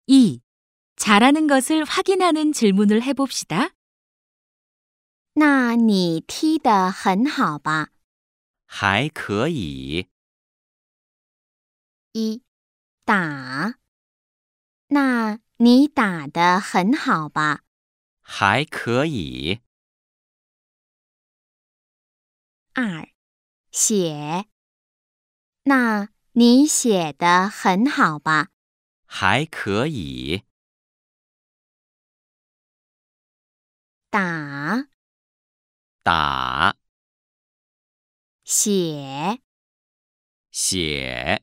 2. 잘하는 것을 확인하는 질문을 해봅시다. 那你踢得很好吧？ 还可以。 1. 打。那你打得很好吧？ 还可以。 2. 写。那你写得很好吧？ 还可以。 打。 打。 写。 写。